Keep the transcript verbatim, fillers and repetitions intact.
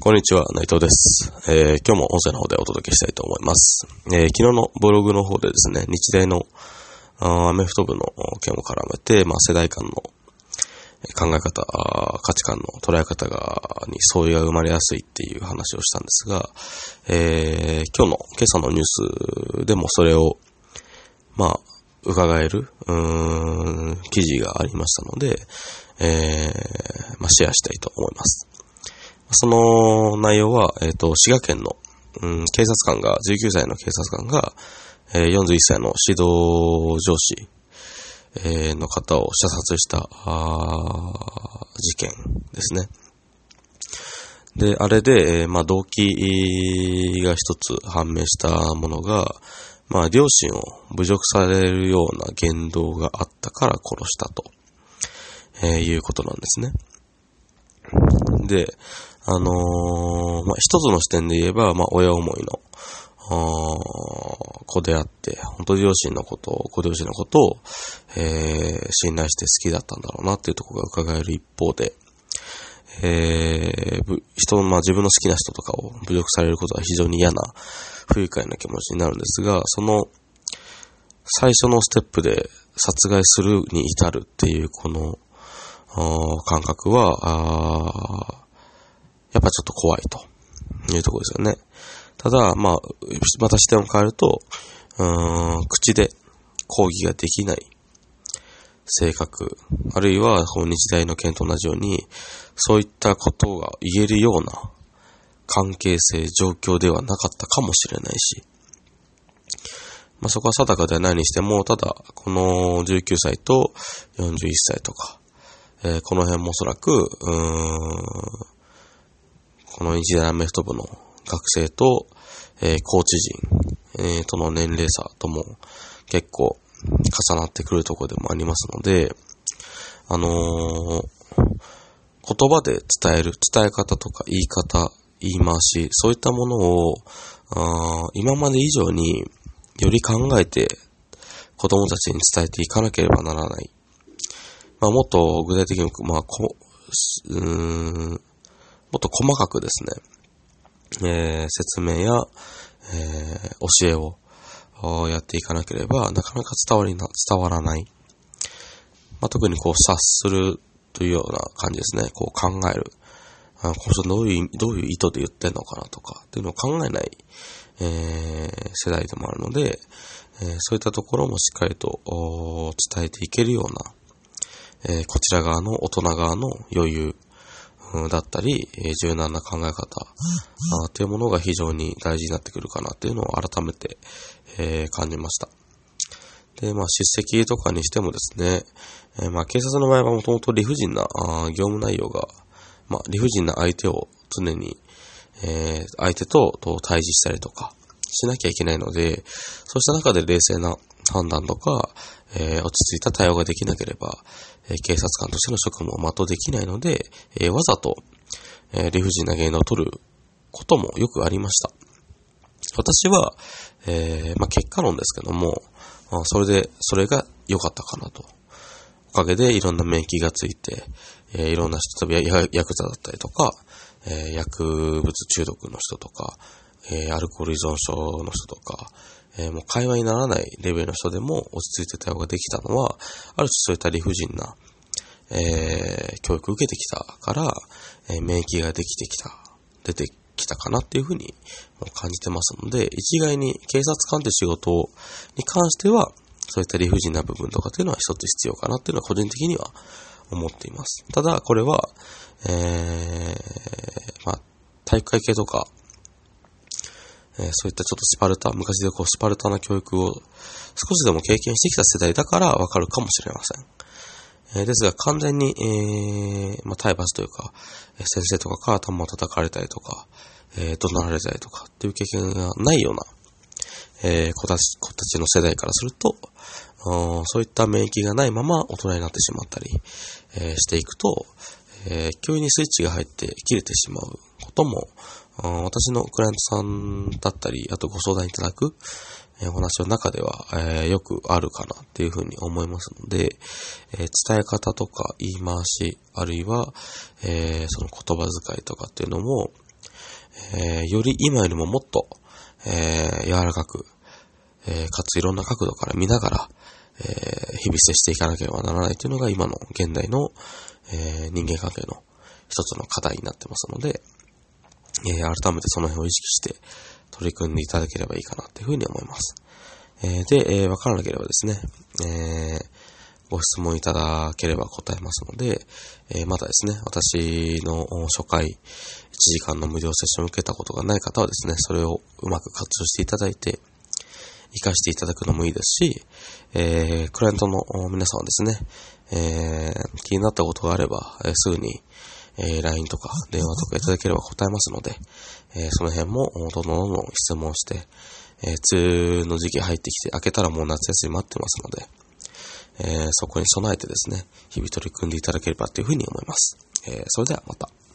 こんにちは、内藤です。えー、今日も音声の方でお届けしたいと思います。えー、昨日のブログの方でですね、日大のアメフト部の件を絡めて、まあ、世代間の考え方、価値観の捉え方がに相違が生まれやすいっていう話をしたんですが、えー、今日の今朝のニュースでもそれをまあ伺えるうーん記事がありましたので、えー、まあ、シェアしたいと思います。その内容は、えっと、滋賀県の、うん、警察官が、じゅうきゅうさいの警察官が、えー、よんじゅういっさいの指導上司、えー、の方を射殺した事件ですね。で、あれで、えー、まあ、動機が一つ判明したものが、まあ、両親を侮辱されるような言動があったから殺したと、えー、いうことなんですね。で、あのー、まあ、一つの視点で言えば、まあ、親思いの、子であって、本当に両親のことを、ご両親のことを、えー、信頼して好きだったんだろうなっていうところが伺える一方で、えー、人の、まあ、自分の好きな人とかを侮辱されることは非常に嫌な、不愉快な気持ちになるんですが、その、最初のステップで殺害するに至るっていう、この、感覚は、あやっぱちょっと怖いというところですよね。ただ、まあ、また視点を変えると、うーん、口で抗議ができない性格、あるいはこの日大の件と同じように、そういったことが言えるような関係性、状況ではなかったかもしれないし、まあ、そこは定かではないにしても、ただ、このじゅうきゅうさいとよんじゅういっさいとか、えー、この辺もおそらく、うーん、この日大アメフト部の学生と、えー、コーチ陣、えー、との年齢差とも結構重なってくるところでもありますので、あのー、言葉で伝える、伝え方とか言い方、言い回し、そういったものを、あ今まで以上により考えて子供たちに伝えていかなければならない。まあ、もっと具体的に、まあ、こう、うーん、もっと細かくですね、えー、説明や、えー、教えをやっていかなければ、なかなか伝わりな、伝わらない。まあ、特にこう察するというような感じですね。こう考える。あこの人どういう、どういう意図で言ってんのかなとか、っていうのを考えない、えー、世代でもあるので、えー、そういったところもしっかりと伝えていけるような、えー、こちら側の大人側の余裕、だったり、柔軟な考え方というものが非常に大事になってくるかなというのを改めて、えー、感じました。で、まあ、叱責とかにしてもですね、えー、まあ、警察の場合はもともと理不尽な業務内容が、まあ、理不尽な相手を常に、えー、相手と対峙したりとかしなきゃいけないので、そうした中で冷静な判断とか、えー、落ち着いた対応ができなければ、えー、警察官としての職務を全うできないので、えー、わざと、えー、理不尽な言動を取ることもよくありました。私は、えーまあ、結果論ですけども、まあ、それで、それが良かったかなと。おかげでいろんな免疫がついて、えー、いろんな人、例えばヤクザだったりとか、えー、薬物中毒の人とか、えー、アルコール依存症の人とか、えー、もう会話にならないレベルの人でも落ち着いて対応ができたのは、ある種そういった理不尽な、えー、教育を受けてきたから、えー、免疫ができてきた、出てきたかなっていうふうに感じてますので、一概に警察官という仕事に関しては、そういった理不尽な部分とかっていうのは一つ必要かなっていうのは個人的には思っています。ただ、これは、えー、まあ、体育会系とか、えー、そういったちょっとスパルタ、昔でこうスパルタな教育を少しでも経験してきた世代だからわかるかもしれません。えー、ですが完全に、えー、まあ、体罰というか、えー、先生とかから頭を叩かれたりとか、えー、怒鳴られたりとかっていう経験がないような、えー、子たち、子たちの世代からすると、そういった免疫がないまま大人になってしまったり、えー、していくと、えー、急にスイッチが入って切れてしまうことも、私のクライアントさんだったり、あとご相談いただく、えー、お話の中では、えー、よくあるかなっていうふうに思いますので、えー、伝え方とか言い回し、あるいは、えー、その言葉遣いとかっていうのも、 えー、より今よりももっと、えー、柔らかく、えー、かついろんな角度から見ながら、えー、日々接していかなければならないというのが今の現代の、えー、人間関係の一つの課題になってますので、えー、改めてその辺を意識して取り組んでいただければいいかなというふうに思います。えー、で、えー、わからなければですね、えー、ご質問いただければ答えますので、えー、またですね、私の初回いちじかんの無料セッションを受けたことがない方はですね、それをうまく活用していただいて、活かしていただくのもいいですし、えー、クライアントの皆さんはですね、えー、気になったことがあれば、えー、すぐに、えー、ライン とか電話とかいただければ答えますので、えー、その辺もどんどんどんどん質問して、えー、梅雨の時期入ってきて、明けたらもう夏休み待ってますので、えー、そこに備えてですね、日々取り組んでいただければというふうに思います。えー、それではまた。